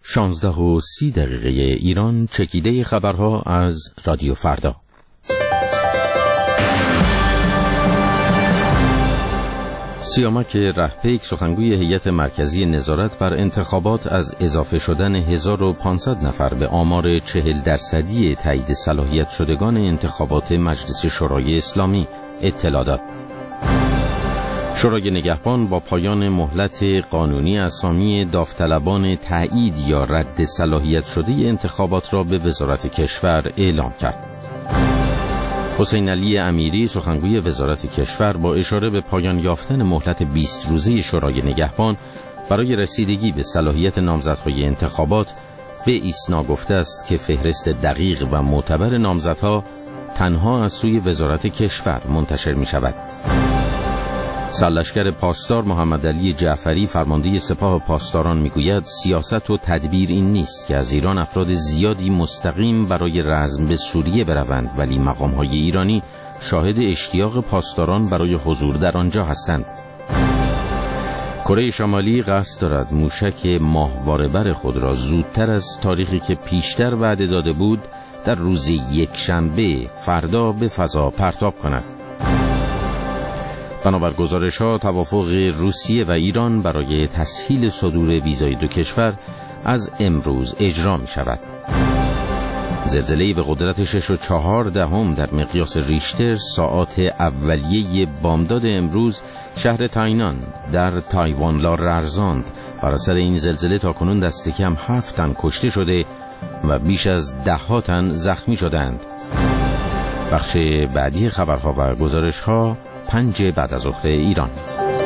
16:30 ایران. چکیده خبرها از رادیو فردا. سیامک رهپیک، سخنگوی هیئت مرکزی نظارت بر انتخابات، از اضافه شدن 1500 نفر به آمار 40% تایید صلاحیت شدگان انتخابات مجلس شورای اسلامی اطلاع داد. شورای نگهبان با پایان مهلت قانونی اسامی داوطلبان تایید یا رد صلاحیت شده انتخابات را به وزارت کشور اعلام کرد. حسین علی امیری، سخنگوی وزارت کشور، با اشاره به پایان یافتن مهلت 20 روزه شورای نگهبان برای رسیدگی به صلاحیت نامزدهای انتخابات، به ایسنا گفته است که فهرست دقیق و معتبر نامزدها تنها از سوی وزارت کشور منتشر می شود. سرلشکر پاسدار محمد علی جعفری، فرمانده سپاه پاسداران، میگوید سیاست و تدبیر این نیست که از ایران افراد زیادی مستقیم برای رزم به سوریه بروند، ولی مقام‌های ایرانی شاهد اشتیاق پاسداران برای حضور در آنجا هستند. کره شمالی قصد دارد موشک ماهواره‌بر خود را زودتر از تاریخی که پیشتر وعده داده بود در روز یکشنبه فردا به فضا پرتاب کند. بنابر گزارش‌ها، توافق روسیه و ایران برای تسهیل صدور ویزای دو کشور از امروز اجرا می‌شود. زلزله‌ای به قدرت 6.4 در مقیاس ریشتر ساعات اولیه بامداد امروز شهر تاینان در تایوان لرزاند. بر اثر این زلزله تاکنون دست کم 7 تن کشته شده و بیش از 10 تن زخمی شدند. بخش بعدی خبرها و گزارش‌ها 5 بعد از ظهر ایران.